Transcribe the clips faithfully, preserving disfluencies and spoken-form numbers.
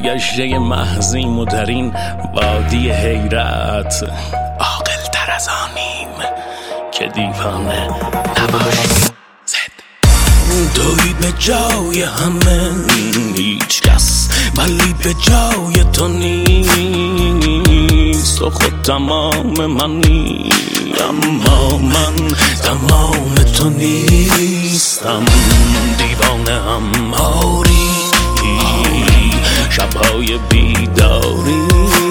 سرگشته محضیم و در این وادی حیرت عاقل تر از آنیم که دیوانه نباشیم. توی به جای همه هیچ کس ولی به جای تو نیست، تو خود تمام منی اما من تمام تو نیستم. دیوانه هم آری شبهای بیداری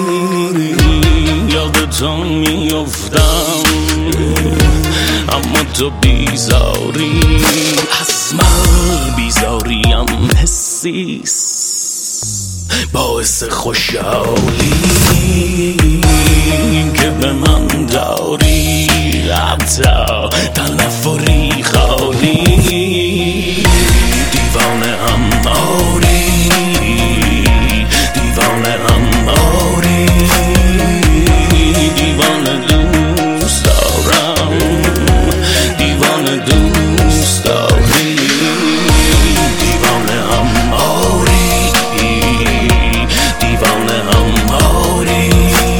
یاد تو میافتم اما تو بیزاری از من بیزاریم حسیست باعث خوشحالی که به من داری حتی تنفری خالی. دیوانه هم آری دیوانه هم آری دیوانه دوست دارم دیوانه دوست داری دیوانه هم آری دیوانه هم آری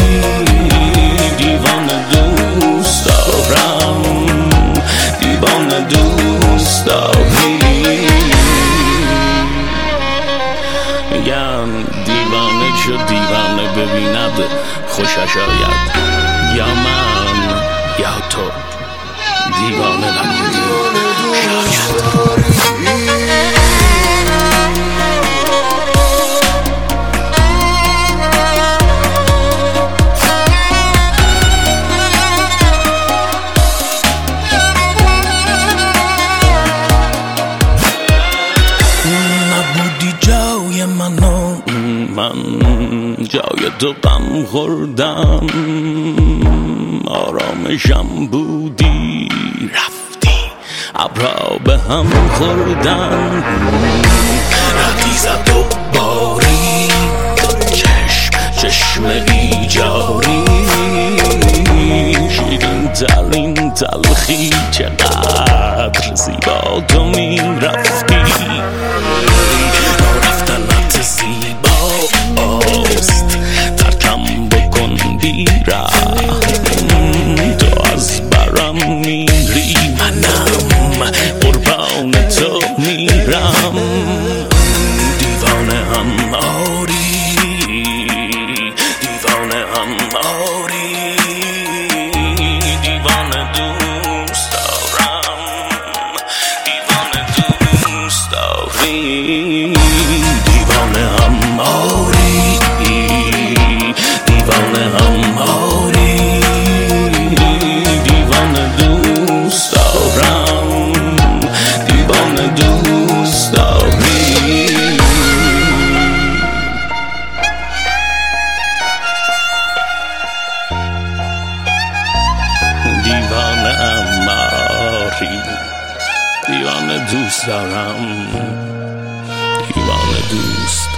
دیوانه دوست دارم دیوانه دوست داری. میگن دیوانه چو دیوانه ببیند خوشش آید، یا من یا تو دیوانه نبودی شاید. نبودی جای منو من جای تو غم خوردم، آرامشم بودی رفتی ابرا به هم خوردن. ردی زد و باری چشم چشم ایجاری شیرین ترین تلخی چقدر زیبا تو می رفتی. رفتنت زیباست ترکم بکن بیرم تو از برم میری منم قربان تو میرم. دیوانه هم آری دیوانه هم آری دیوانه دوست دارم دیوانه دوست داری دیوانه هم آری دیوانه هم آری دیوانه دوست دارم دیوانه دوست داری. دیوانه هم آری دیوانه دوست دارم دیوانه دوست